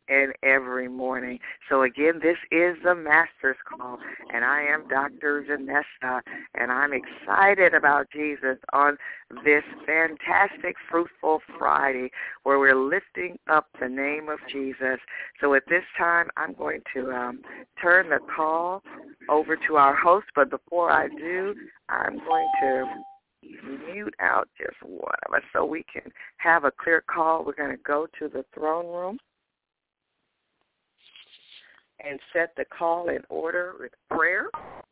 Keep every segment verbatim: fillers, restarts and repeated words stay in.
and every morning. So again, this is the Master's Call, and I am Doctor Vanessa, and I'm excited about Jesus on this fantastic, fruitful Friday where we're lifting up the name of Jesus. So at this time, I'm going to um, turn the call over to our host, but before I do, I'm going to mute out just one of us so we can have a clear call. We're going to go to the throne room and set the call in order with prayer.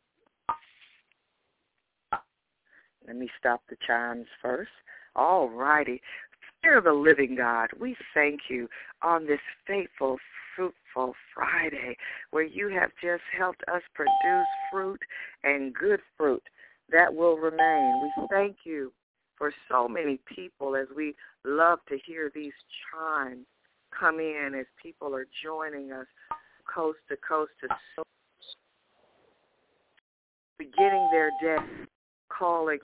Let me stop the chimes first. All righty. Spirit of the living God, we thank you on this faithful, fruitful Friday where you have just helped us produce fruit and good fruit that will remain. We thank you for so many people as we love to hear these chimes come in as people are joining us coast to coast to so beginning their day, calling,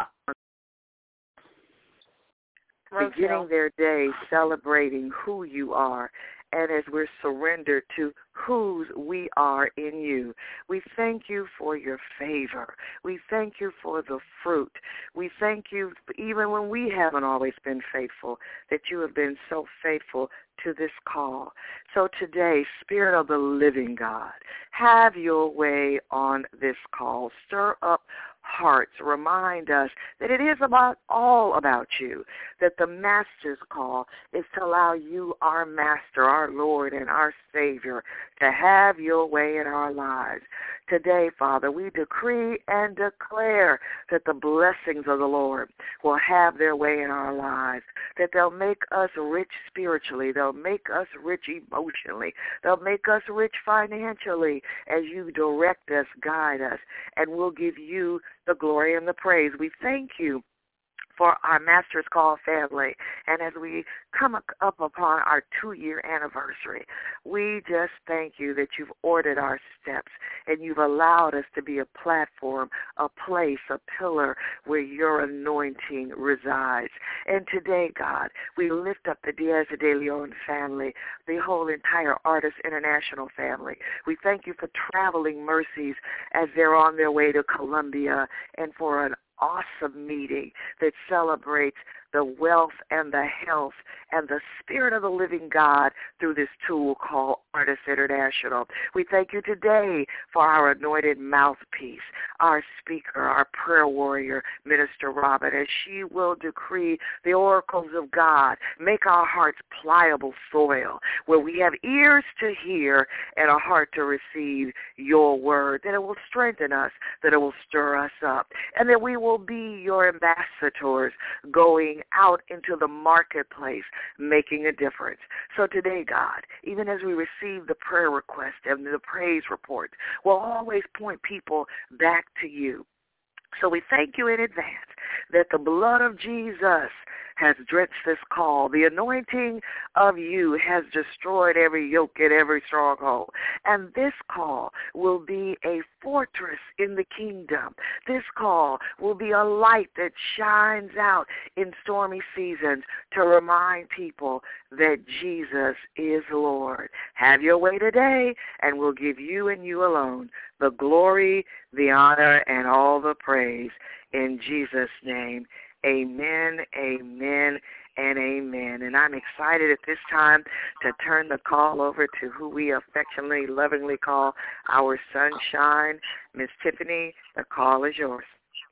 beginning their day celebrating who you are, and as we're surrendered to whose we are in you. We thank you for your favor. We thank you for the fruit. We thank you, even when we haven't always been faithful, that you have been so faithful to this call. So today, Spirit of the living God, have your way on this call. Stir up hearts. Remind us that it is about all about you, that the Master's call is to allow you, our Master, our Lord, and our Savior, to have your way in our lives. Today, Father, we decree and declare that the blessings of the Lord will have their way in our lives, that they'll make us rich spiritually, they'll make us rich emotionally, they'll make us rich financially as you direct us, guide us, and we'll give you the glory and the praise. We thank you for our Master's Call family. And as we come up upon our two-year anniversary, we just thank you that you've ordered our steps and you've allowed us to be a platform, a place, a pillar where your anointing resides. And today, God, we lift up the Diaz de Leon family, the whole entire Artists International family. We thank you for traveling mercies as they're on their way to Colombia and for an awesome meeting that celebrates the wealth and the health and the Spirit of the living God through this tool called Artists International. We thank you today for our anointed mouthpiece, our speaker, our prayer warrior, Minister Robin, as she will decree the oracles of God, make our hearts pliable soil where we have ears to hear and a heart to receive your word, that it will strengthen us, that it will stir us up, and that we will be your ambassadors going out into the marketplace, making a difference. So today, God, even as we receive the prayer request and the praise report, we'll always point people back to you. So we thank you in advance that the blood of Jesus has drenched this call. The anointing of you has destroyed every yoke and every stronghold. And this call will be a fortress in the kingdom. This call will be a light that shines out in stormy seasons to remind people that Jesus is Lord. Have your way today, and we'll give you and you alone the glory, the honor, and all the praise. In Jesus' name, amen, amen, and amen. And I'm excited at this time to turn the call over to who we affectionately, lovingly call our sunshine, Miss Tiffany. The call is yours.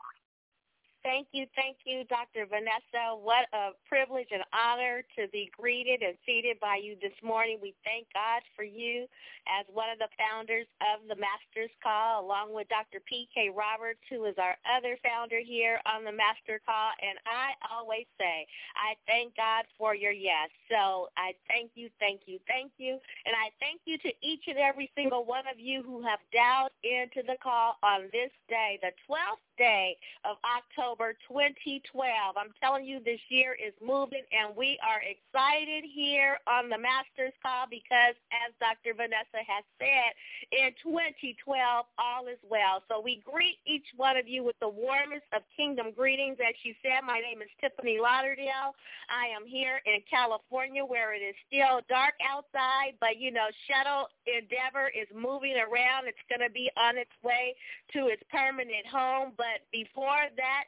Thank you, thank you, Doctor Vanessa. What a privilege and honor to be greeted and seated by you this morning. We thank God for you as one of the founders of the Master's Call, along with Doctor P K Roberts, who is our other founder here on the Master Call. And I always say, I thank God for your yes. So I thank you, thank you, thank you. And I thank you to each and every single one of you who have dialed into the call on this day, the twelfth day of October twenty twelve. I'm telling you, this year is moving, and we are excited here on the Master's Call because, as Doctor Vanessa has said, in twenty twelve, all is well. So we greet each one of you with the warmest of kingdom greetings. As she said, my name is Tiffany Lauderdale. I am here in California where it is still dark outside, but, you know, Shuttle Endeavor is moving around. It's going to be on its way to its permanent home. But before that,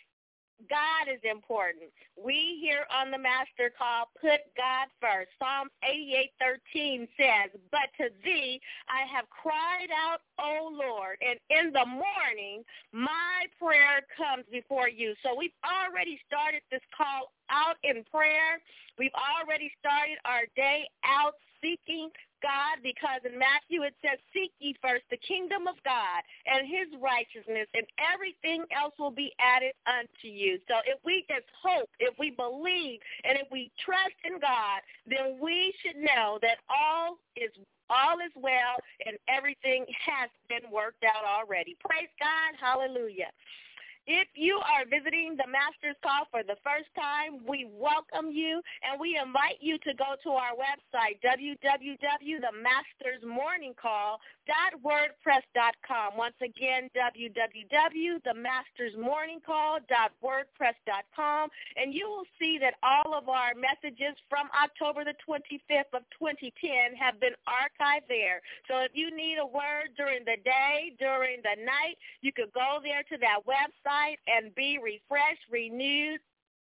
God is important. We here on the Master Call put God first. Psalm eighty-eight thirteen says, "But to thee I have cried out, O Lord, and in the morning my prayer comes before you." So we've already started this call out in prayer. We've already started our day out seeking God, because in Matthew it says, "Seek ye first the kingdom of God and his righteousness, and everything else will be added unto you." So if we just hope, if we believe, and if we trust in God, then we should know that all is all is well and everything has been worked out already. Praise God. Hallelujah. If you are visiting the Master's Call for the first time, we welcome you, and we invite you to go to our website, w w w dot the masters morning call dot wordpress dot com. Once again, w w w dot the masters morning call dot wordpress dot com, and you will see that all of our messages from October the twenty-fifth of twenty ten have been archived there. So if you need a word during the day, during the night, you could go there to that website and be refreshed, renewed,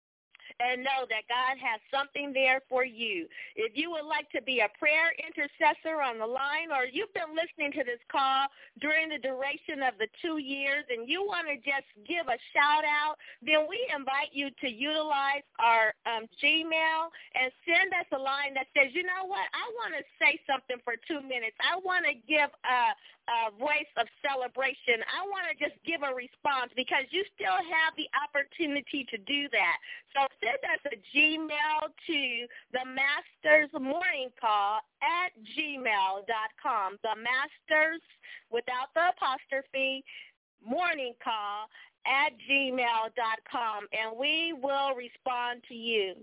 and know that God has something there for you. If you would like to be a prayer intercessor on the line, or you've been listening to this call during the duration of the two years and you want to just give a shout out, then we invite you to utilize our um, Gmail and send us a line that says, you know what, I want to say something for two minutes. I want to give a A voice of celebration. I want to just give a response, because you still have the opportunity to do that. So send us a Gmail to the Masters Morning Call at gmail dot com. The Masters, without the apostrophe, Morning Call at gmail dot com, and we will respond to you.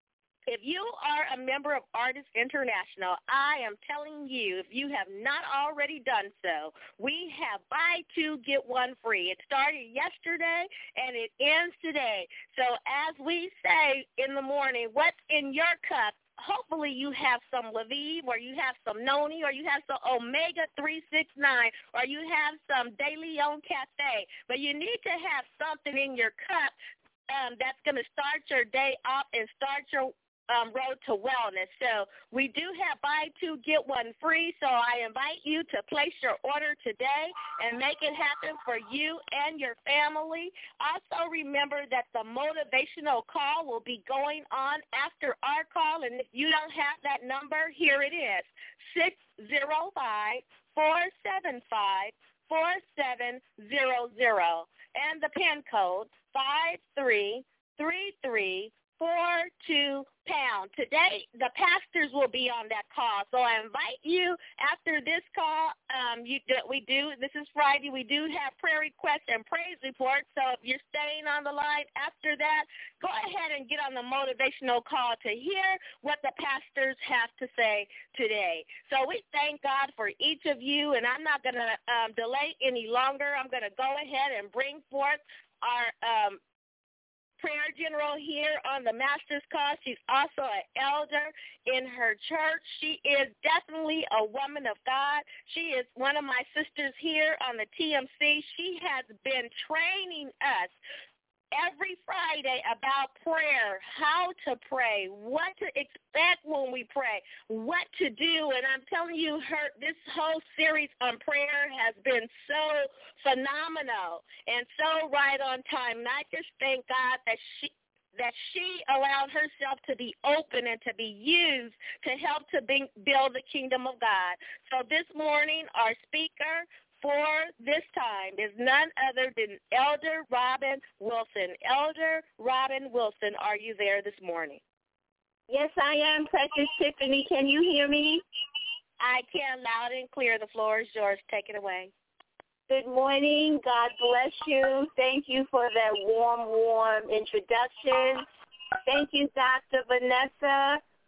If you are a member of Artists International, I am telling you, if you have not already done so, we have buy two, get one free. It started yesterday, and it ends today. So as we say in the morning, what's in your cup? Hopefully you have some Lviv, or you have some Noni, or you have some Omega three sixty-nine, or you have some De Leon Cafe. But you need to have something in your cup um, that's going to start your day off and start your Um, road to wellness. So we do have buy two, get one free. So I invite you to place your order today and make it happen for you and your family. Also remember that the motivational call will be going on after our call. And if you don't have that number, here it is, six zero five, four seven five, four seven zero zero. And the PIN code, five three three three four two pound. Today, the pastors will be on that call. So I invite you after this call. Um, you, we do, this is Friday, we do have prayer requests and praise reports. So if you're staying on the line after that, go ahead and get on the motivational call to hear what the pastors have to say today. So we thank God for each of you, and I'm not going to um, delay any longer. I'm going to go ahead and bring forth our um, prayer general here on the Master's Call. She's also an elder in her church. She is definitely a woman of God. She is one of my sisters here on the T M C. She has been training us every Friday about prayer, how to pray, what to expect when we pray, what to do. And I'm telling you, her this whole series on prayer has been so phenomenal and so right on time. And I just thank God that she that she allowed herself to be open and to be used to help to be, build the kingdom of God. So this morning, our speaker for this time is none other than Elder Robin Wilson. Elder Robin Wilson, are you there this morning? Yes, I am, Precious Tiffany. Can you hear me? I can, loud and clear. The floor is yours. Take it away. Good morning. God bless you. Thank you for that warm, warm introduction. Thank you, Doctor Vanessa,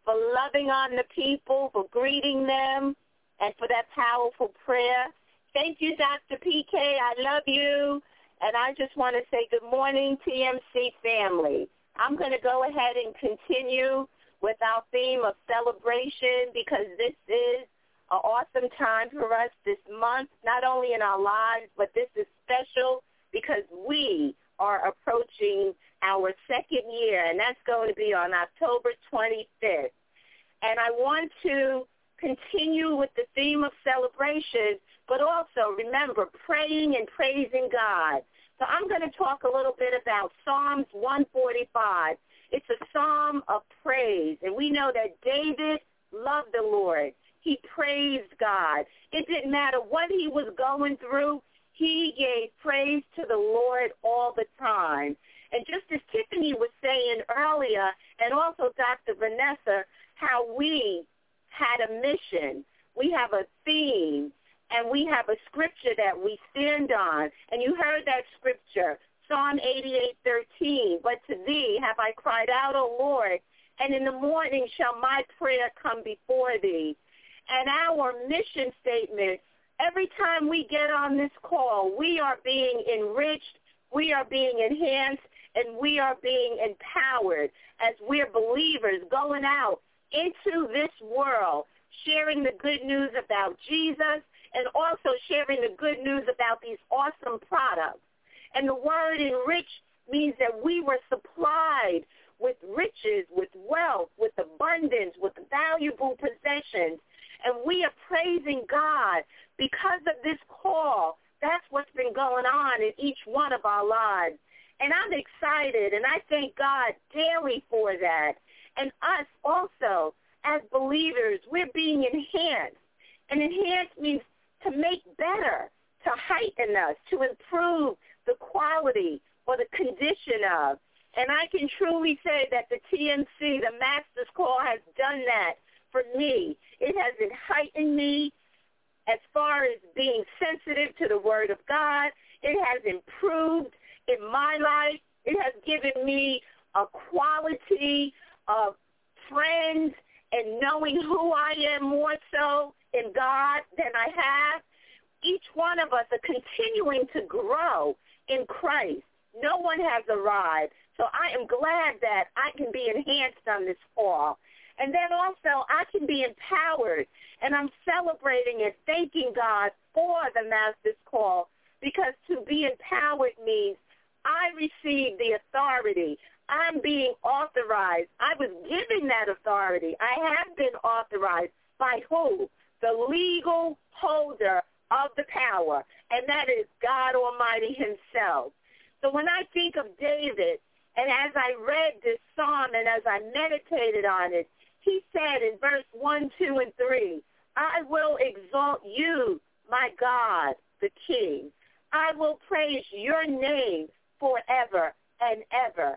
for loving on the people, for greeting them, and for that powerful prayer. Thank you, Doctor P K. I love you. And I just want to say good morning, T M C family. I'm going to go ahead and continue with our theme of celebration because this is an awesome time for us this month, not only in our lives, but this is special because we are approaching our second year, and that's going to be on October twenty-fifth. And I want to continue with the theme of celebration, but also remember praying and praising God. So I'm going to talk a little bit about Psalms one forty-five. It's a psalm of praise, and we know that David loved the Lord. He praised God. It didn't matter what he was going through. He gave praise to the Lord all the time. And just as Tiffany was saying earlier, and also Doctor Vanessa, how we had a mission. We have a theme, and we have a scripture that we stand on. And you heard that scripture, Psalm eighty-eight thirteen. But to thee have I cried out, O Lord, and in the morning shall my prayer come before thee. And our mission statement, every time we get on this call, we are being enriched, we are being enhanced, and we are being empowered as we're believers going out into this world, sharing the good news about Jesus and also sharing the good news about these awesome products. And the word enrich means that we were supplied with riches, with wealth, with abundance, with valuable possessions. And we are praising God because of this call. That's what's been going on in each one of our lives. And I'm excited, and I thank God daily for that. And us also, as believers, we're being enhanced. And enhanced means to make better, to heighten us, to improve the quality or the condition of. And I can truly say that the T M C, the Master's Call, has done that for me. It has heightened me as far as being sensitive to the Word of God. It has improved in my life. It has given me a quality of friends and knowing who I am more so in God than I have. Each one of us are continuing to grow in Christ. No one has arrived. So I am glad that I can be enhanced on this call. And then also I can be empowered, and I'm celebrating and thanking God for the Master's Call, because to be empowered means I receive the authority. I'm being authorized. I was given that authority. I have been authorized by who? The legal holder of the power, and that is God Almighty himself. So when I think of David, and as I read this psalm and as I meditated on it, he said in verse one, two, and three, I will exalt you, my God, the King. I will praise your name forever and ever.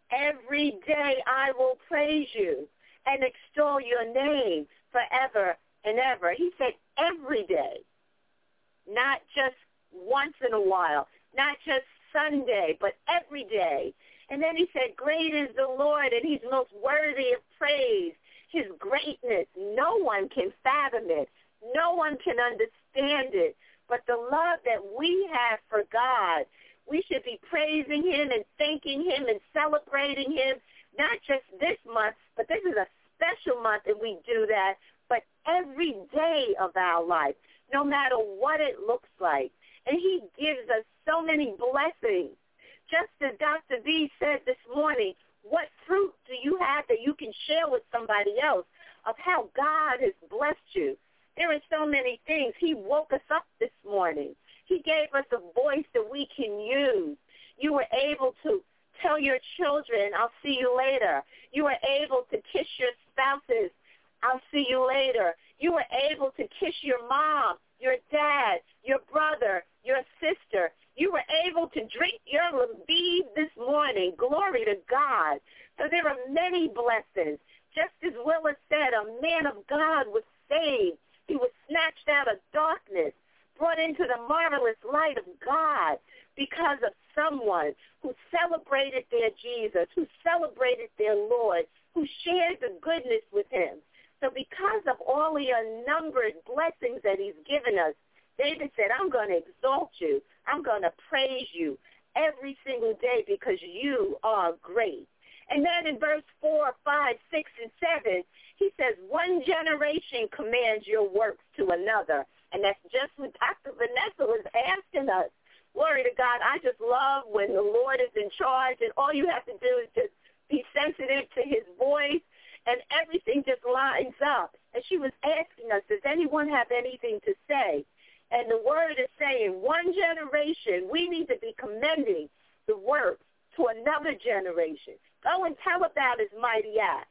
Every day I will praise you and extol your name forever and ever. He said every day, not just once in a while, not just Sunday, but every day. And then he said, great is the Lord, and he's most worthy of praise. His greatness, no one can fathom it. No one can understand it. But the love that we have for God, we should be praising him and thanking him and celebrating him, not just this month, but this is a special month and we do that, but every day of our life, no matter what it looks like. And he gives us so many blessings. Just as Doctor V said this morning, what fruit do you have that you can share with somebody else of how God has blessed you? There are so many things. He woke us up this morning. He gave us a voice that we can use. You were able to tell your children, I'll see you later. You were able to kiss your spouses. I'll see you later. You were able to kiss your mom, your dad, your brother, your sister. You were able to drink your Lviv this morning. Glory to God. So there are many blessings. Just as Willis said, a man of God was saved. He was snatched out of darkness, brought into the marvelous light of God. because of someone who celebrated their Jesus, who celebrated their Lord, who shared the goodness with him. So because of all the unnumbered blessings that he's given us, David said, I'm going to exalt you. I'm going to praise you every single day because you are great. And then in verse four, five, six, and seven, he says, one generation commands your works to another. And that's just what Doctor Vanessa was asking us. Glory to God. I just love when the Lord is in charge, and all you have to do is just be sensitive to his voice, and everything just lines up. And she was asking us, does anyone have anything to say? And the word is saying, one generation, we need to be commending the works to another generation. Go and tell about his mighty acts.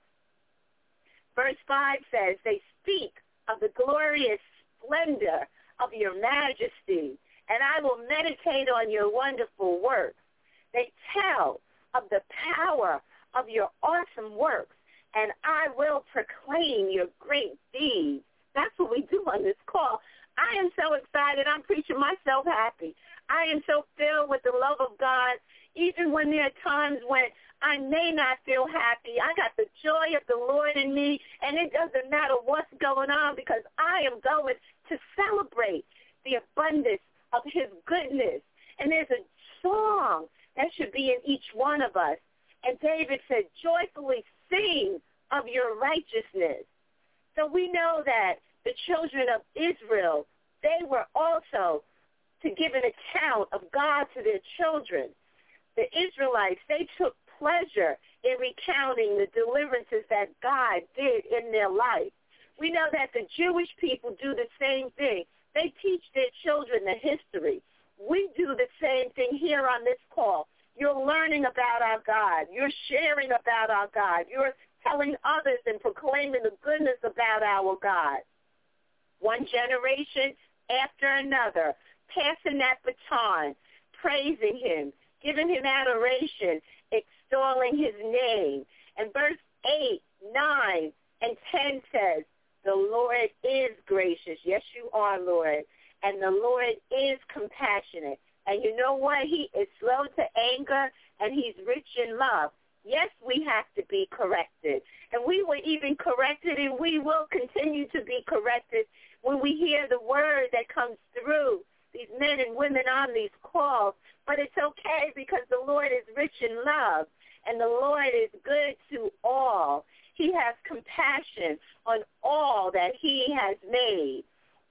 Verse five says, they speak of the glorious splendor of your majesty, and I will meditate on your wonderful works. They tell of the power of your awesome works, and I will proclaim your great deeds. That's what we do on this call. I am so excited. I'm preaching myself happy. I am so filled with the love of God, even when there are times when I may not feel happy. I got the joy of the Lord in me, and it doesn't matter what's going on because I am going to celebrate the abundance of his goodness. And there's a song that should be in each one of us. And David said, joyfully sing of your righteousness. So we know that the children of Israel, they were also to give an account of God to their children. The Israelites, they took pleasure in recounting the deliverances that God did in their life. We know that the Jewish people do the same thing. They teach their children the history. We do the same thing here on this call. You're learning about our God. You're sharing about our God. You're telling others and proclaiming the goodness about our God. One generation after another, passing that baton, praising him, giving him adoration, extolling his name. And verse eight, nine, and ten says, the Lord is gracious. Yes, you are, Lord. And the Lord is compassionate. And you know what? He is slow to anger, and he's rich in love. Yes, we have to be corrected. And we were even corrected, and we will continue to be corrected when we hear the word that comes through these men and women on these calls. But it's okay because the Lord is rich in love, and the Lord is good to all. He has compassion on all that he has made.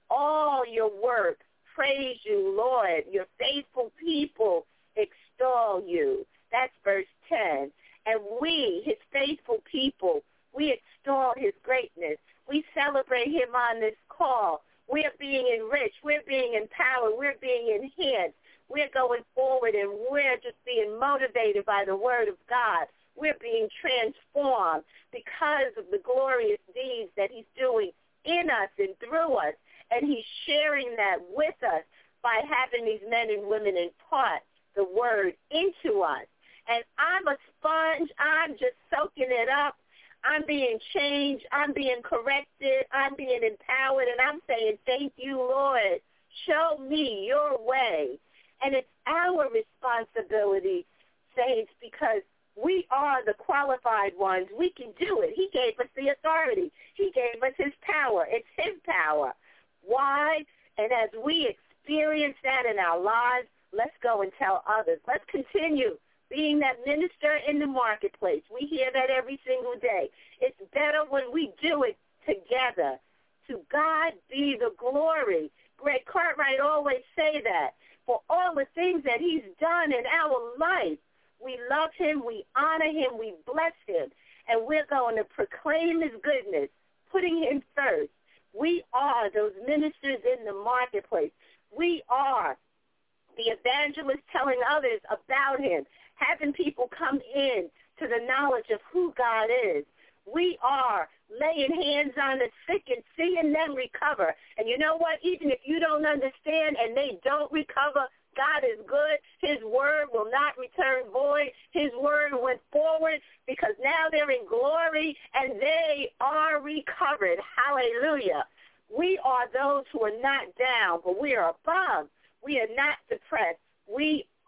All your works praise you, Lord. Your faithful people extol you. That's verse ten. And we, his faithful people, we extol his greatness. We celebrate him on this call. We're being enriched. We're being empowered. We're being enhanced. We're going forward, and we're just being motivated by the word of God. We're being transformed because of the glorious deeds that he's doing in us and through us. And he's sharing that with us by having these men and women impart the word into us. And I'm a sponge. I'm just soaking it up. I'm being changed. I'm being corrected. I'm being empowered. And I'm saying, thank you, Lord. Show me your way. And it's our responsibility, saints, because we are the qualified ones. We can do it. He gave us the authority. He gave us his power. It's his power. Why? And as we experience that in our lives, let's go and tell others. Let's continue being that minister in the marketplace. We hear that every single day. It's better when we do it together. To God be the glory. Greg Cartwright always say that. For all the things that he's done in our life, we love him, we honor him, we bless him, and we're going to proclaim his goodness, putting him first. We are those ministers in the marketplace. We are the evangelists telling others about him, having people come in to the knowledge of who God is. We are laying hands on the sick and seeing them recover. And you know what? Even if you don't understand and they don't recover, God is good. His word will not return void. His word went forward because now they're in glory and they are recovered. Hallelujah. We are those who are not down, but we are above. We are not depressed. We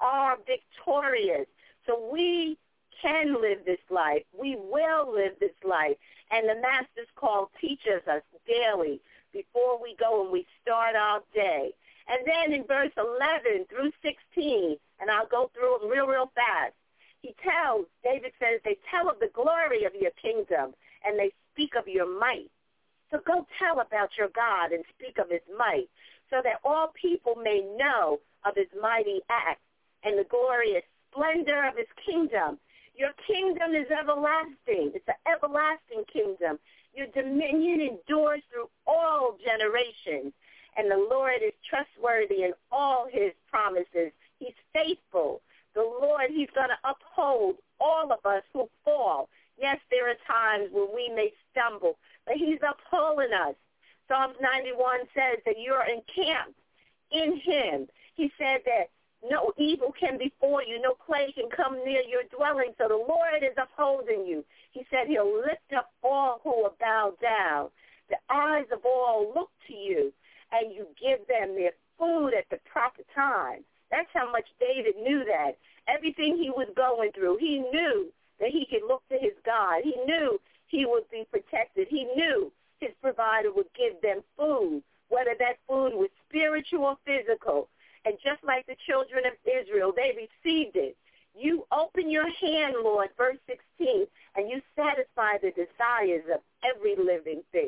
are victorious. So we can live this life. We will live this life. And the Master's Call teaches us daily before we go and we start our day. And then in verse eleven through sixteen, and I'll go through them real, real fast, he tells, David says, they tell of the glory of your kingdom, and they speak of your might. So go tell about your God and speak of his might, so that all people may know of his mighty acts and the glorious splendor of his kingdom. Your kingdom is everlasting. It's an everlasting kingdom. Your dominion endures through all generations, and the Lord is trustworthy in all his promises. He's faithful. The Lord, he's going to uphold all of us who fall. Yes, there are times when we may stumble, but he's upholding us. Psalms ninety-one says that you're encamped in him. He said that no evil can befall you, no plague can come near your dwelling, so the Lord is upholding you. He said he'll lift up all who are bowed down. The eyes of all look to you, and you give them their food at the proper time. That's how much David knew that. Everything he was going through, he knew that he could look to his God. He knew he would be protected. He knew his provider would give them food, whether that food was spiritual or physical. And just like the children of Israel, they received it. You open your hand, Lord, verse sixteen, and you satisfy the desires of every living thing.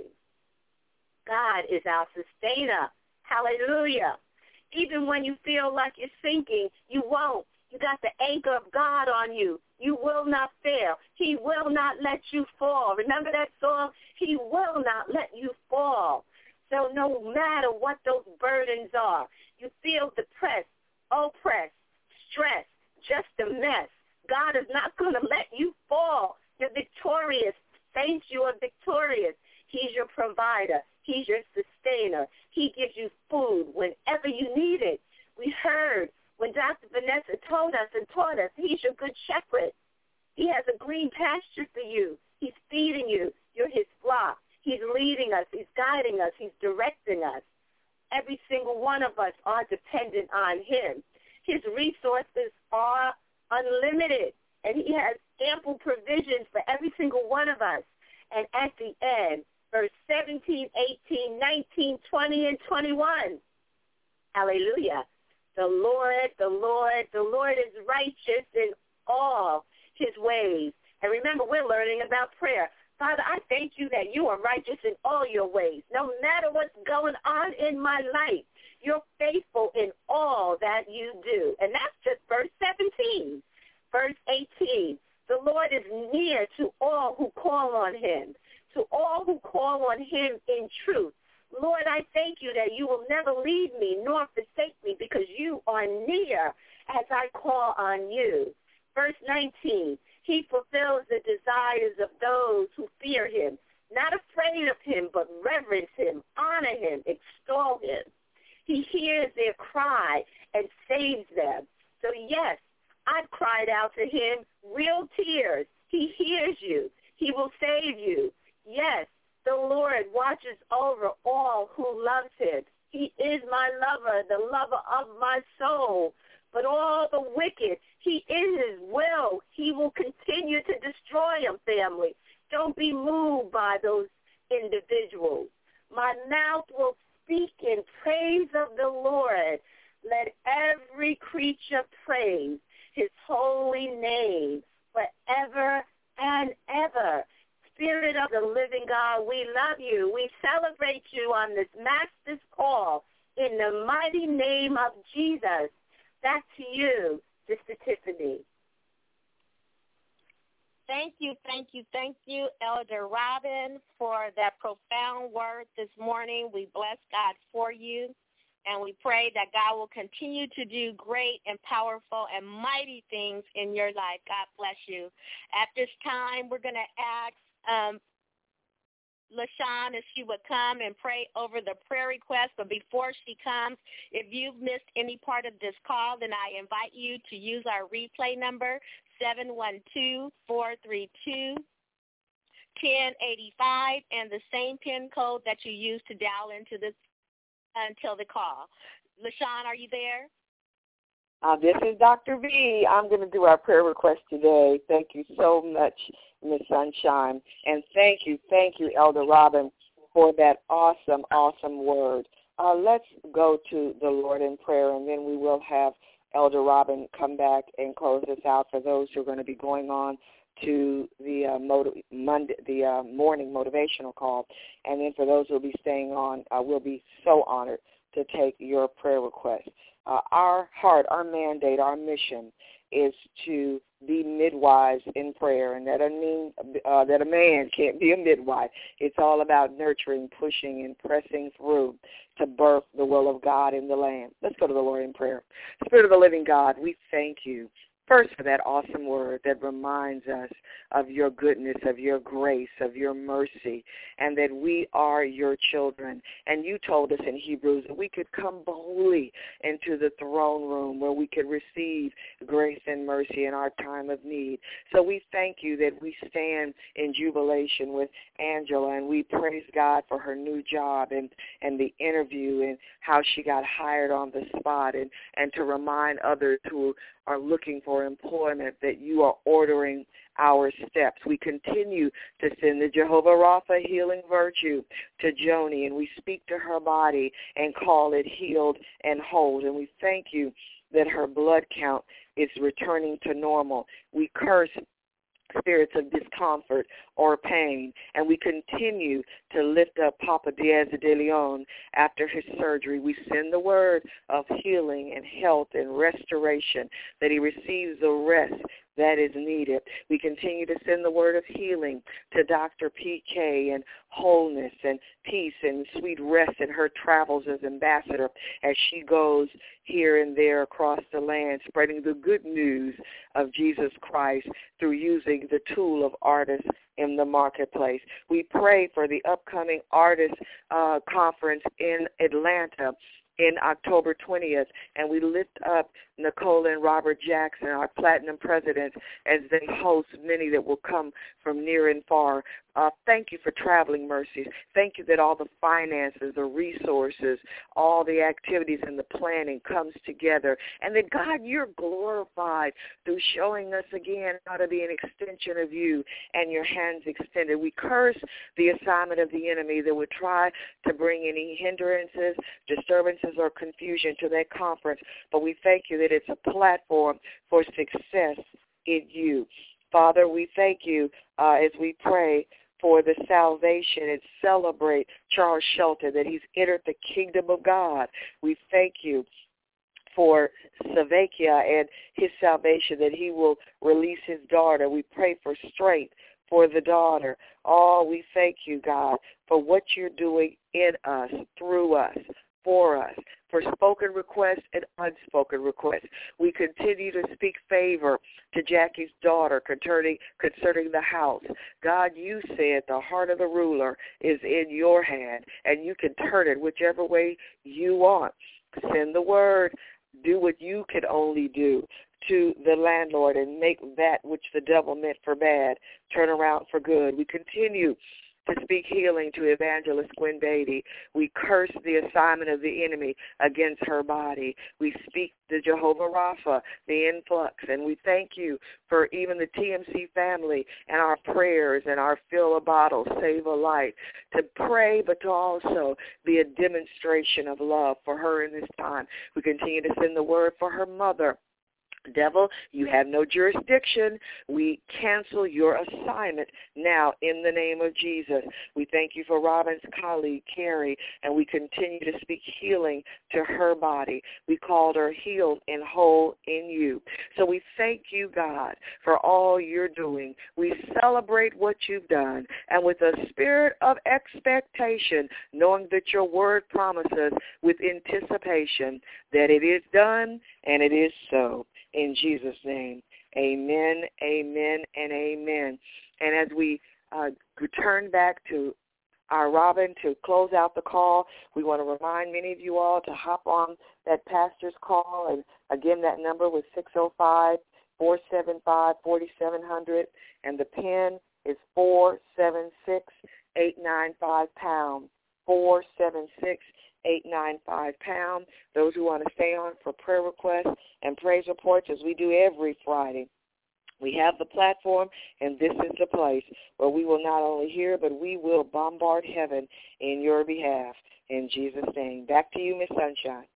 God is our sustainer. Hallelujah. Even when you feel like you're sinking, you won't. You got the anchor of God on you. You will not fail. He will not let you fall. Remember that song? He will not let you fall. So no matter what those burdens are, you feel depressed, oppressed, stressed, just a mess, God is not going to let you fall. You're victorious. Saints, you are victorious. He's your provider. He's your sustainer. He gives you food whenever you need it. We heard when Doctor Vanessa told us and taught us, he's your good shepherd. He has a green pasture for you. He's feeding you. You're his flock. He's leading us. He's guiding us. He's directing us. Every single one of us are dependent on him. His resources are unlimited, and he has ample provisions for every single one of us. And at the end, verse seventeen, eighteen, nineteen, twenty, and twenty-one, hallelujah. The Lord, the Lord, the Lord is righteous in all his ways. And remember, we're learning about prayer. Father, I thank you that you are righteous in all your ways. No matter what's going on in my life, you're faithful in all that you do. And that's just verse seventeen. Verse eighteen, the Lord is near to all who call on him, to all who call on him in truth. Lord, I thank you that you will never leave me nor forsake me because you are near as I call on you. Verse nineteen, he fulfills the desires of those who fear him, not afraid of him, but reverence him, honor him, extol him. He hears their cry and saves them. So yes, I've cried out to him, real tears. He hears you. He will save you. Yes, the Lord watches over all who loves him. He is my lover, the lover of my soul. But all the wicked, he is his will. He will continue to destroy them, family. Don't be moved by those individuals. My mouth will speak in praise of the Lord. Let every creature praise his holy name forever and ever. Spirit of the living God, we love you. We celebrate you on this Master's Call in the mighty name of Jesus. Back to you, Sister Tiffany. Thank you, thank you, thank you, Elder Robin, for that profound word this morning. We bless God for you, and we pray that God will continue to do great and powerful and mighty things in your life. God bless you. At this time, we're going to ask um, LaShawn if she would come and pray over the prayer request. But before she comes, if you've missed any part of this call, then I invite you to use our replay number, seven one two, four three two, one zero eight five, and the same PIN code that you used to dial into this until the call. LaShawn, are you there? Uh, this is Doctor V. I'm going to do our prayer request today. Thank you so much, Miss Sunshine. And thank you, thank you, Elder Robin, for that awesome, awesome word. Uh, let's go to the Lord in prayer, and then we will have Elder Robin come back and close us out for those who are going to be going on to the uh, motiv- Monday, the uh, morning motivational call. And then for those who will be staying on, uh, we'll be so honored to take your prayer request. Uh, our heart, our mandate, our mission is to be midwives in prayer, and that doesn't mean uh, that a man can't be a midwife. It's all about nurturing, pushing, and pressing through to birth the will of God in the land. Let's go to the Lord in prayer. Spirit of the living God, we thank you first for that awesome word that reminds us of your goodness, of your grace, of your mercy, and that we are your children. And you told us in Hebrews that we could come boldly into the throne room where we could receive grace and mercy in our time of need. So we thank you that we stand in jubilation with Angela, and we praise God for her new job and, and the interview and how she got hired on the spot, and, and to remind others who are looking for employment that you are ordering our steps. We continue to send the Jehovah Rapha healing virtue to Joni, and we speak to her body and call it healed and whole. And we thank you that her blood count is returning to normal. We curse spirits of discomfort or pain, and we continue to lift up Papa Diaz de Leon after his surgery. We send the word of healing and health and restoration, that he receives the rest that is needed. We continue to send the word of healing to Doctor P K and wholeness and peace and sweet rest in her travels as ambassador as she goes here and there across the land, spreading the good news of Jesus Christ through using the tool of artists in the marketplace. We pray for the upcoming artist uh, conference in Atlanta in October twentieth, and we lift up Nicole and Robert Jackson, our platinum presidents, as they host many that will come from near and far. Uh, thank you for traveling mercies. Thank you that all the finances, the resources, all the activities and the planning comes together, and that, God, you're glorified through showing us again how to be an extension of you and your hands extended. We curse the assignment of the enemy that would try to bring any hindrances, disturbances, or confusion to that conference, but we thank you that it's a platform for success in you. Father, we thank you uh, as we pray for the salvation and celebrate Charles Shelton, that he's entered the kingdom of God. We thank you for Savakia and his salvation, that he will release his daughter. We pray for strength for the daughter. Oh, we thank you, God, for what you're doing in us, through us, for us, for spoken requests and unspoken requests. We continue to speak favor to Jackie's daughter concerning, concerning the house. God, you said the heart of the ruler is in your hand, and you can turn it whichever way you want. Send the word. Do what you can only do to the landlord and make that which the devil meant for bad turn around for good. We continue to speak healing to Evangelist Gwen Beatty. We curse the assignment of the enemy against her body. We speak to Jehovah Rapha, the influx, and we thank you for even the T M C family and our prayers and our fill a bottle, save a life, to pray but to also be a demonstration of love for her in this time. We continue to send the word for her mother. Devil, you have no jurisdiction. We cancel your assignment now in the name of Jesus. We thank you for Robin's colleague, Carrie, and we continue to speak healing to her body. We called her healed and whole in you. So we thank you, God, for all you're doing. We celebrate what you've done, and with a spirit of expectation, knowing that your word promises with anticipation that it is done and it is so. In Jesus' name, amen, amen, and amen. And as we uh, return back to our Robin to close out the call, we want to remind many of you all to hop on that pastor's call. And, again, that number was six oh five, four seven five, four seven zero zero, and the PIN is four seven six, eight nine five pound, four seven six, eight nine five pound. Those who want to stay on for prayer requests and praise reports, as we do every Friday, we have the platform, and this is the place where we will not only hear, but we will bombard heaven in your behalf. In Jesus' name. Back to you, Miss Sunshine.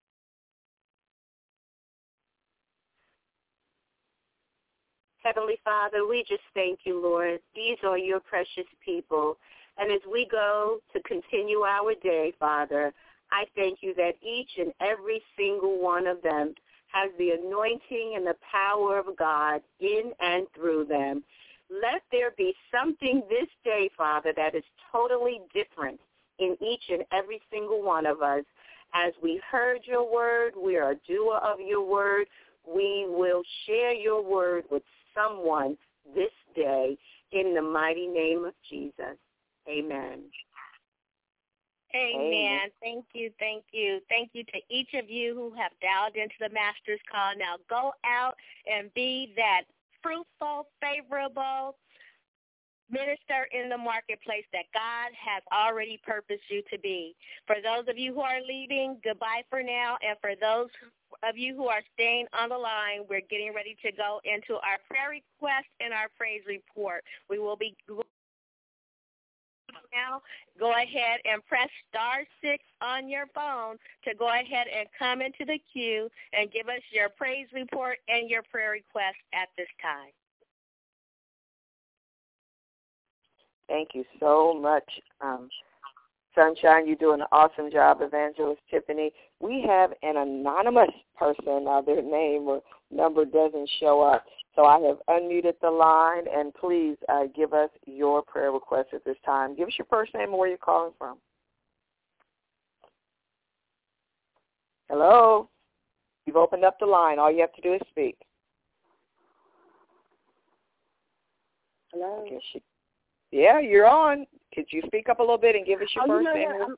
Heavenly Father, we just thank you, Lord. These are your precious people. And as we go to continue our day, Father, I thank you that each and every single one of them has the anointing and the power of God in and through them. Let there be something this day, Father, that is totally different in each and every single one of us. As we heard your word, we are a doer of your word. We will share your word with someone this day in the mighty name of Jesus. Amen. Amen. Amen. Thank you, thank you. Thank you to each of you who have dialed into the Master's Call. Now go out and be that fruitful, favorable minister in the marketplace that God has already purposed you to be. For those of you who are leaving, goodbye for now. And for those of you who are staying on the line, we're getting ready to go into our prayer request and our praise report. We will be now. Go ahead and press star six on your phone to go ahead and come into the queue and give us your praise report and your prayer request at this time. Thank you so much, um, Sunshine. You're doing an awesome job, Evangelist Tiffany. We have an anonymous person. Uh, their name or number doesn't show up. So I have unmuted the line, and please uh, give us your prayer request at this time. Give us your first name and where you're calling from. Hello? You've opened up the line. All you have to do is speak. Hello? She, yeah, you're on. Could you speak up a little bit and give us your oh, first you know name? What,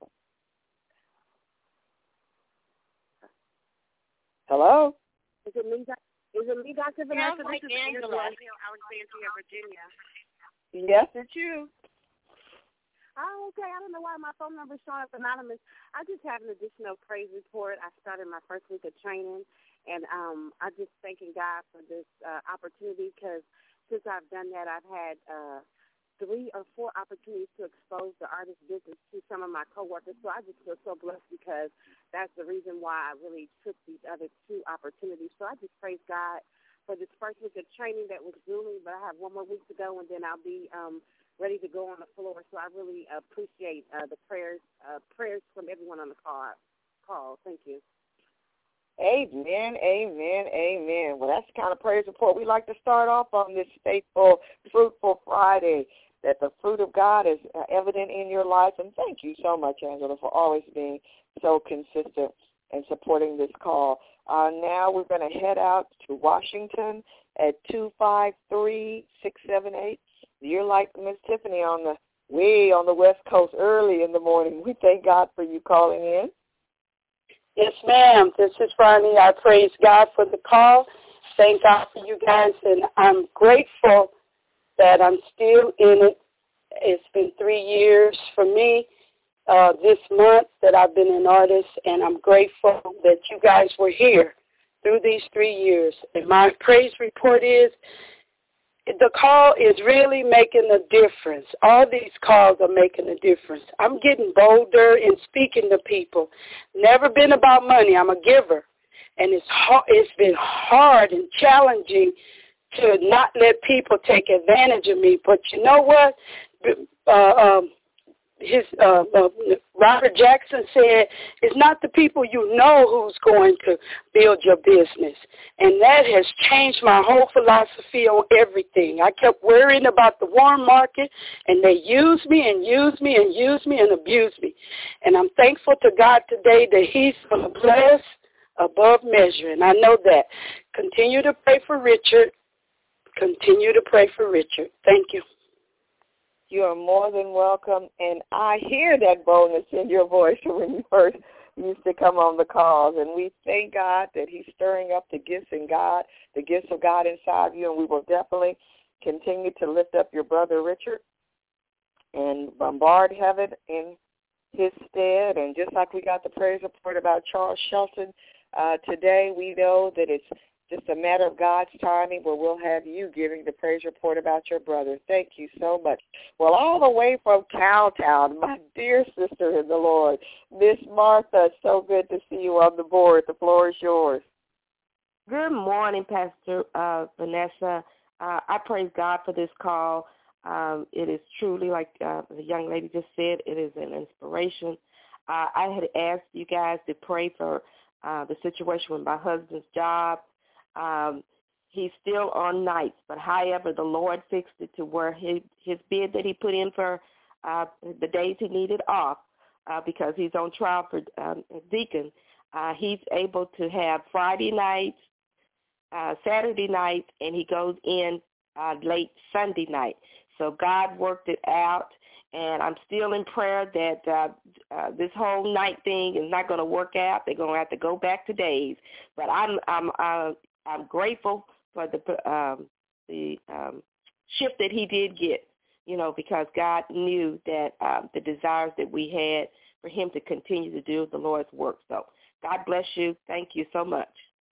Hello? Is it me, is it me, Doctor Vanessa? Sounds like this is Angela. Alexandria, Virginia. Yes, it's you. Oh, okay. I don't know why my phone number is showing up anonymous. I just have an additional praise report. I started my first week of training, and um, I'm just thanking God for this uh, opportunity because since I've done that, I've had uh, three or four opportunities to expose the artist business to some of my coworkers. So I just feel so blessed because that's the reason why I really took these other two opportunities. So I just praise God for this first week of training that was grueling, but I have one more week to go, and then I'll be um, ready to go on the floor. So I really appreciate uh, the prayers uh, prayers from everyone on the call. call. Thank you. Amen, amen, amen. Well, that's the kind of praise report we like to start off on this faithful, fruitful Friday, that the fruit of God is evident in your life. And thank you so much, Angela, for always being so consistent and supporting this call. Uh, now we're going to head out to Washington at two five three, six seven eight. You're like Miss Tiffany on the way on the West Coast early in the morning. We thank God for you calling in. Yes, ma'am. This is Ronnie. I praise God for the call. Thank God for you guys, and I'm grateful that I'm still in it. It's been three years for me uh, this month that I've been an artist, and I'm grateful that you guys were here through these three years. And my praise report is the call is really making a difference. All these calls are making a difference. I'm getting bolder in speaking to people. Never been about money. I'm a giver. And it's hard, it's been hard and challenging to not let people take advantage of me. But you know what? Uh, um, his uh, uh, Robert Jackson said, it's not the people you know who's going to build your business. And that has changed my whole philosophy on everything. I kept worrying about the warm market, and they used me and used me and used me and abused me. And I'm thankful to God today that he's going to bless above measure, and I know that. Continue to pray for Richard. Continue to pray for Richard. Thank you. You are more than welcome, and I hear that boldness in your voice when you first used to come on the calls, and we thank God that he's stirring up the gifts in God, the gifts of God inside you, and we will definitely continue to lift up your brother Richard and bombard heaven in his stead. And just like we got the praise report about Charles Shelton uh, today, we know that it's just a matter of God's timing where we'll have you giving the praise report about your brother. Thank you so much. Well, all the way from Cowtown, my dear sister in the Lord, Miss Martha, so good to see you on the board. The floor is yours. Good morning, Pastor uh, Vanessa. Uh, I praise God for this call. Um, it is truly, like uh, the young lady just said, it is an inspiration. Uh, I had asked you guys to pray for uh, the situation with my husband's job. Um, he's still on nights, but however, the Lord fixed it to where his, his bid that he put in for uh, the days he needed off, uh, because he's on trial for um, deacon, uh, he's able to have Friday nights, uh, Saturday nights, and he goes in uh, late Sunday night. So God worked it out, and I'm still in prayer that uh, uh, this whole night thing is not going to work out. They're going to have to go back to days. But I'm I'm uh, I'm grateful for the um, the um, shift that he did get, you know, because God knew that uh, the desires that we had for him to continue to do the Lord's work. So God bless you. Thank you so much.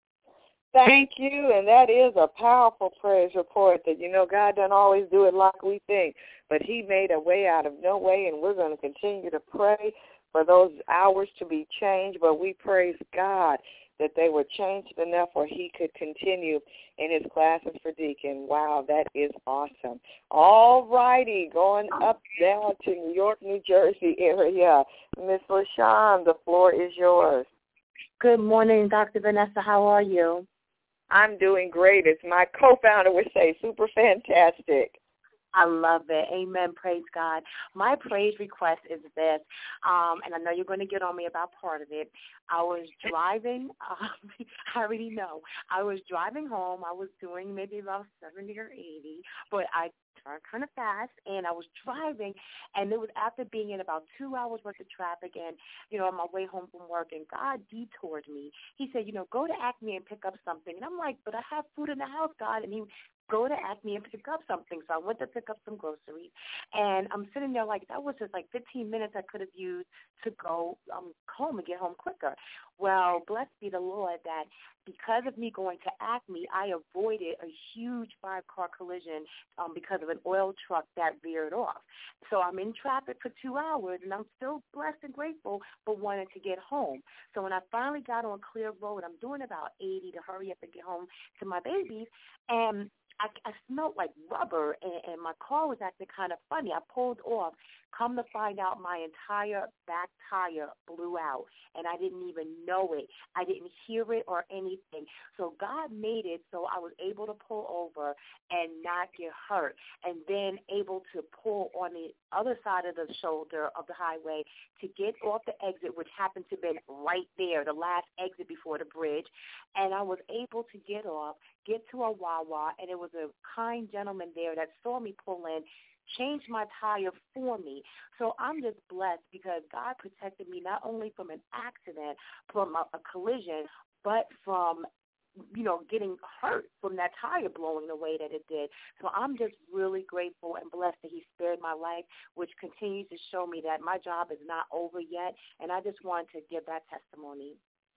Thank you, and that is a powerful praise report that, you know, God doesn't always do it like we think, but he made a way out of no way, and we're going to continue to pray for those hours to be changed, but we praise God that they were changed enough where he could continue in his classes for deacon. Wow, that is awesome. All righty, going up down to New York, New Jersey area. Miss LaShawn, the floor is yours. Good morning, Doctor Vanessa. How are you? I'm doing great. As my co-founder would say, super fantastic. I love it. Amen. Praise God. My praise request is this, um, and I know you're going to get on me about part of it. I was driving. Um, I already know. I was driving home. I was doing maybe about seventy or eighty, but I turned kind of fast, and I was driving, and it was after being in about two hours worth of traffic, and, you know, on my way home from work, and God detoured me. He said, you know, go to Acme and pick up something. And I'm like, but I have food in the house, God. And he go to Acme and pick up something. So I went to pick up some groceries, and I'm sitting there like that was just like fifteen minutes I could have used to go um, home and get home quicker. Well, blessed be the Lord that because of me going to Acme, I avoided a huge five-car collision um, because of an oil truck that veered off. So I'm in traffic for two hours, and I'm still blessed and grateful, but wanted to get home. So when I finally got on clear road, I'm doing about eighty to hurry up and get home to my babies, and I, I smelled like rubber, and, and my car was acting kind of funny. I pulled off. Come to find out, my entire back tire blew out, and I didn't even know it. I didn't hear it or anything. So God made it so I was able to pull over and not get hurt, and then able to pull on the other side of the shoulder of the highway to get off the exit, which happened to have been right there, the last exit before the bridge, and I was able to get off, get to a Wawa, and it was a kind gentleman there that saw me pull in, changed my tire for me. So I'm just blessed because God protected me not only from an accident, from a, a collision, but from, you know, getting hurt from that tire blowing the way that it did. So I'm just really grateful and blessed that he spared my life, which continues to show me that my job is not over yet, and I just wanted to give that testimony.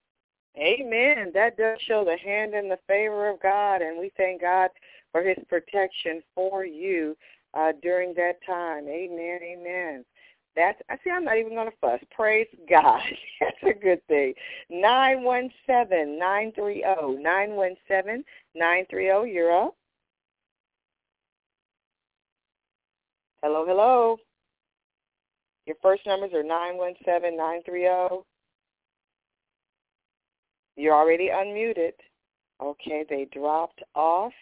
Amen. That does show the hand and the favor of God, and we thank God for his protection for you uh, during that time. Amen, amen. That's, I see, I'm not even going to fuss. Praise God. That's a good thing. nine one seven, nine three zero, nine one seven, nine three zero, you're up. Hello, hello. Your first numbers are nine one seven, nine three zero. You're already unmuted. Okay, they dropped off.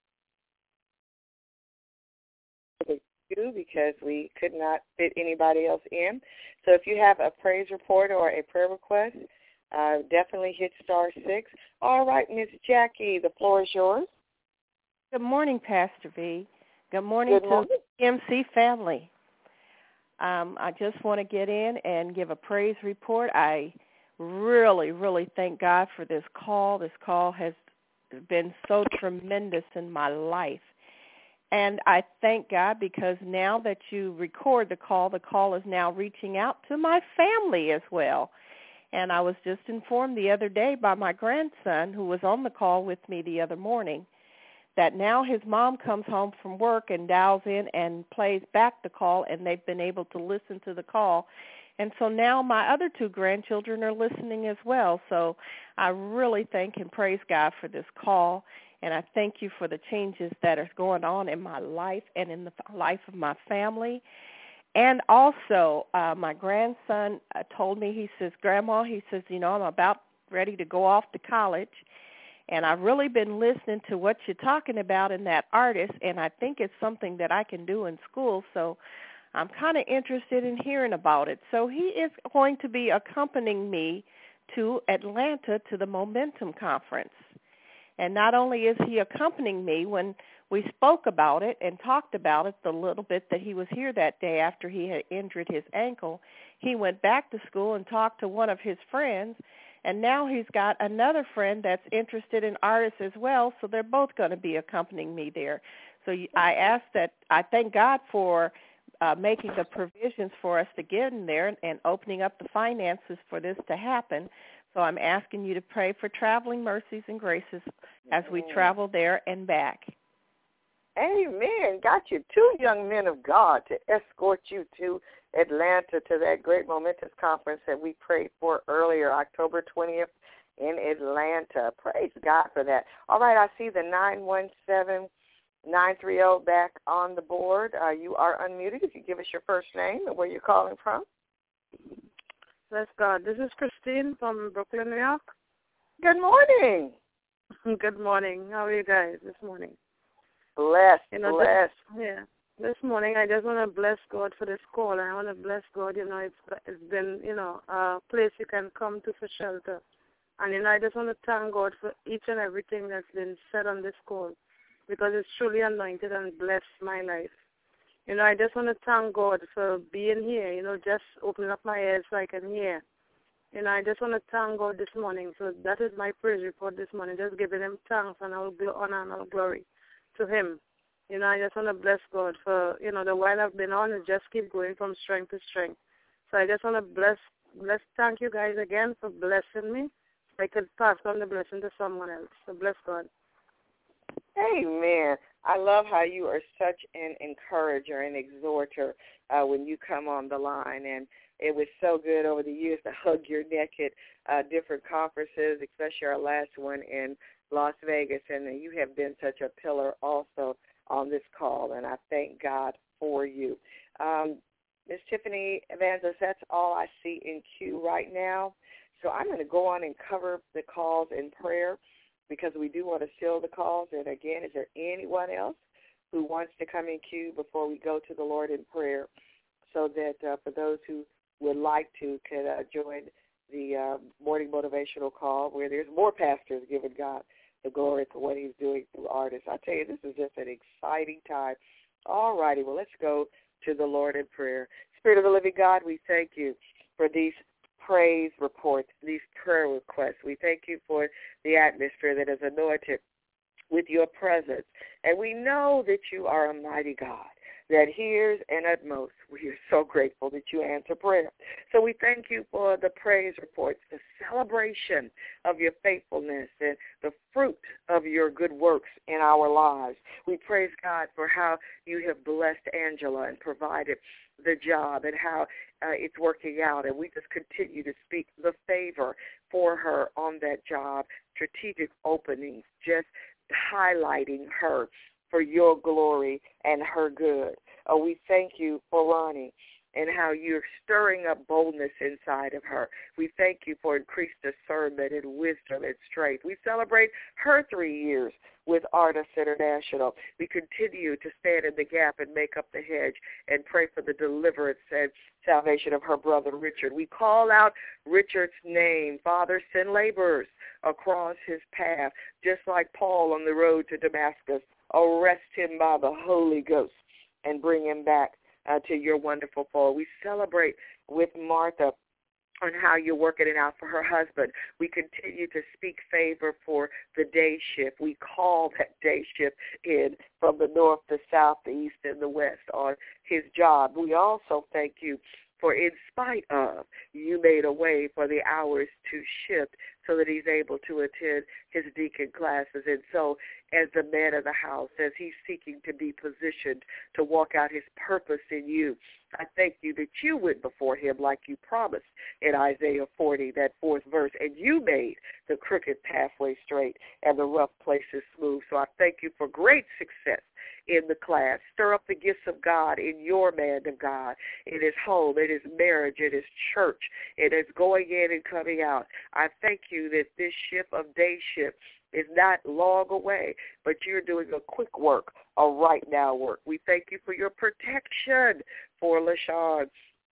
Because we could not fit anybody else in. So if you have a praise report or a prayer request, uh, definitely hit star six. All right, Miss Jackie, the floor is yours. Good morning, Pastor V. Good morning, Good morning. to the M C family. Um, I just want to get in and give a praise report. I really, really thank God for this call. This call has been so tremendous in my life. And I thank God because now that you record the call, the call is now reaching out to my family as well. And I was just informed the other day by my grandson, who was on the call with me the other morning, that now his mom comes home from work and dials in and plays back the call, and they've been able to listen to the call. And so now my other two grandchildren are listening as well. So I really thank and praise God for this call, and I thank you for the changes that are going on in my life and in the life of my family. And also, uh, my grandson uh, told me, he says, Grandma, he says, you know, I'm about ready to go off to college, and I've really been listening to what you're talking about in that artist, and I think it's something that I can do in school, so I'm kind of interested in hearing about it. So he is going to be accompanying me to Atlanta to the Momentum Conference. And not only is he accompanying me, when we spoke about it and talked about it the little bit that he was here that day after he had injured his ankle, he went back to school and talked to one of his friends, and now he's got another friend that's interested in artists as well, so they're both going to be accompanying me there. So I ask that, I thank God for uh, making the provisions for us to get in there and opening up the finances for this to happen. So I'm asking you to pray for traveling mercies and graces as we travel there and back. Amen. Got you two young men of God to escort you to Atlanta to that great momentous conference that we prayed for earlier, October twentieth in Atlanta. Praise God for that. All right, I see the nine one seven, nine three zero back on the board. Uh, you are unmuted. If you give us your first name and where you're calling from. Bless God. This is Christine from Brooklyn, New York. Good morning. Good morning. How are you guys this morning? Blessed, you know, blessed. This, yeah. This morning I just want to bless God for this call. I want to bless God. You know, it's it's been, you know, a place you can come to for shelter. And, you know, I just want to thank God for each and everything that's been said on this call because it's truly anointed and blessed my life. You know, I just want to thank God for being here, you know, just opening up my ears so I can hear. You know, I just want to thank God this morning. So that is my praise report this morning, just giving him thanks and all honor and all glory to him. You know, I just want to bless God for, you know, the while I've been on, it just keep going from strength to strength. So I just want to bless, bless, thank you guys again for blessing me. I could pass on the blessing to someone else. So bless God. Amen. I love how you are such an encourager and exhorter uh, when you come on the line. And it was so good over the years to hug your neck at uh, different conferences, especially our last one in Las Vegas. And you have been such a pillar also on this call, and I thank God for you. Um, Miz Tiffany Evangelist, that's all I see in queue right now. So I'm going to go on and cover the calls in prayer, because we do want to seal the calls. And, again, is there anyone else who wants to come in queue before we go to the Lord in prayer, so that uh, for those who would like to could uh, join the uh, morning motivational call where there's more pastors giving God the glory for what he's doing through artists. I tell you, this is just an exciting time. All righty, well, let's go to the Lord in prayer. Spirit of the living God, we thank you for these praise reports, these prayer requests. We thank you for the atmosphere that is anointed with your presence. And we know that you are a mighty God that hears, and at most, we are so grateful that you answer prayer. So we thank you for the praise reports, the celebration of your faithfulness, and the fruit of your good works in our lives. We praise God for how you have blessed Angela and provided the job and how uh, it's working out. And we just continue to speak the favor for her on that job, strategic openings, just highlighting her for your glory and her good. Oh, we thank you for Ronnie and how you're stirring up boldness inside of her. We thank you for increased discernment and wisdom and strength. We celebrate her three years with Artists International. We continue to stand in the gap and make up the hedge and pray for the deliverance and salvation of her brother Richard. We call out Richard's name. Father, send laborers across his path, just like Paul on the road to Damascus. Arrest him by the Holy Ghost and bring him back uh, to your wonderful fold. We celebrate with Martha on how you're working it out for her husband. We continue to speak favor for the day shift. We call that day shift in from the north, the south, the east, and the west on his job. We also thank you for, in spite of, you made a way for the hours to shift so that he's able to attend his deacon classes. And so as the man of the house, as he's seeking to be positioned to walk out his purpose in you, I thank you that you went before him like you promised in Isaiah forty, that fourth verse, and you made the crooked pathway straight and the rough places smooth. So I thank you for great success in the class. Stir up the gifts of God in your man of God, in his home, in his marriage, in his church, in his going in and coming out. I thank you that this shift of day shift is not long away, but you're doing a quick work, a right now work. We thank you for your protection for LaShawn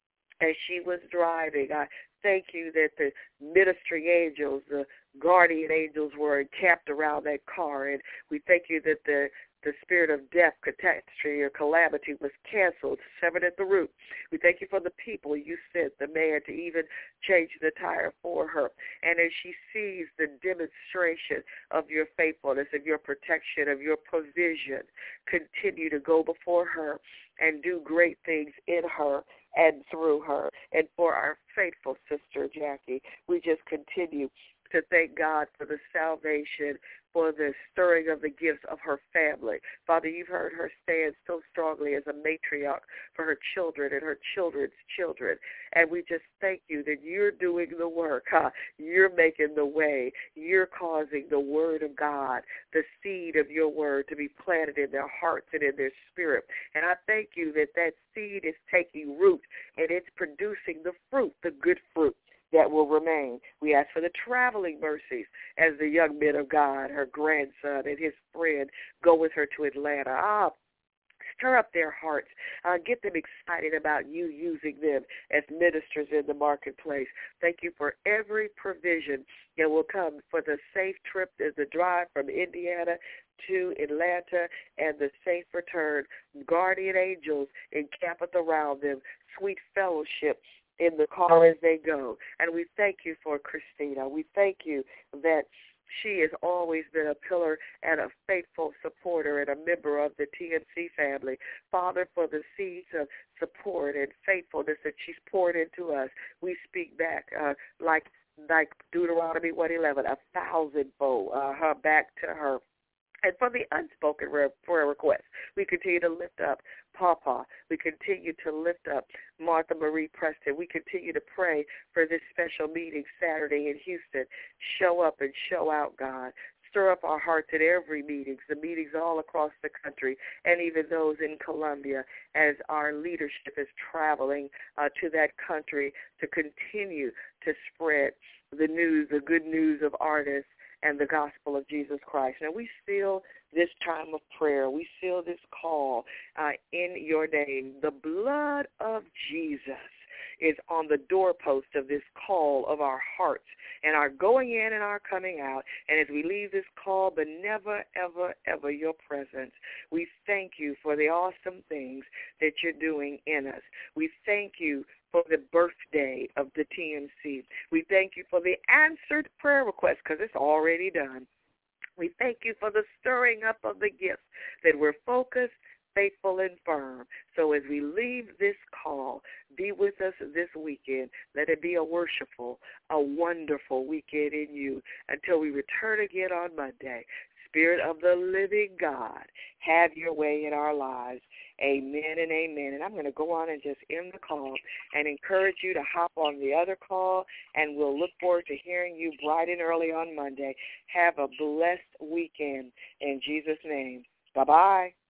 as she was driving. I thank you that the ministering angels, the guardian angels were encamped around that car, and we thank you that the The spirit of death, catastrophe, or calamity was canceled, severed at the root. We thank you for the people you sent, the man to even change the tire for her. And as she sees the demonstration of your faithfulness, of your protection, of your provision, continue to go before her and do great things in her and through her. And for our faithful sister, Jackie, we just continue to thank God for the salvation, for the stirring of the gifts of her family. Father, you've heard her stand so strongly as a matriarch for her children and her children's children. And we just thank you that you're doing the work. Huh? You're making the way. You're causing the word of God, the seed of your word, to be planted in their hearts and in their spirit. And I thank you that that seed is taking root and it's producing the fruit, the good fruit that will remain. We ask for the traveling mercies as the young men of God, her grandson and his friend, go with her to Atlanta. Ah, stir up their hearts. Uh, get them excited about you using them as ministers in the marketplace. Thank you for every provision that will come for the safe trip, the drive from Indiana to Atlanta, and the safe return. Guardian angels encampeth around them. Sweet fellowship in the car as they go. And we thank you for Christina. We thank you that she has always been a pillar and a faithful supporter and a member of the T M C family. Father, for the seeds of support and faithfulness that she's poured into us, we speak back uh, like like Deuteronomy one eleven, a thousandfold uh, her back to her. And for the unspoken prayer requests, we continue to lift up Papa. We continue to lift up Martha Marie Preston. We continue to pray for this special meeting Saturday in Houston. Show up and show out, God. Stir up our hearts at every meeting, the meetings all across the country, and even those in Colombia, as our leadership is traveling uh, to that country to continue to spread the news, the good news of artists, and the gospel of Jesus Christ. Now, we seal this time of prayer. We seal this call uh, in your name. The blood of Jesus is on the doorpost of this call of our hearts and our going in and our coming out. And as we leave this call, but never, ever, ever your presence, we thank you for the awesome things that you're doing in us. We thank you for the birthday of the T M C. We thank you for the answered prayer request because it's already done. We thank you for the stirring up of the gifts, that we're focused, faithful, and firm. So as we leave this call, be with us this weekend. Let it be a worshipful, a wonderful weekend in you until we return again on Monday. Spirit of the living God, have your way in our lives. Amen and amen. And I'm going to go on and just end the call and encourage you to hop on the other call, and we'll look forward to hearing you bright and early on Monday. Have a blessed weekend in Jesus' name. Bye-bye.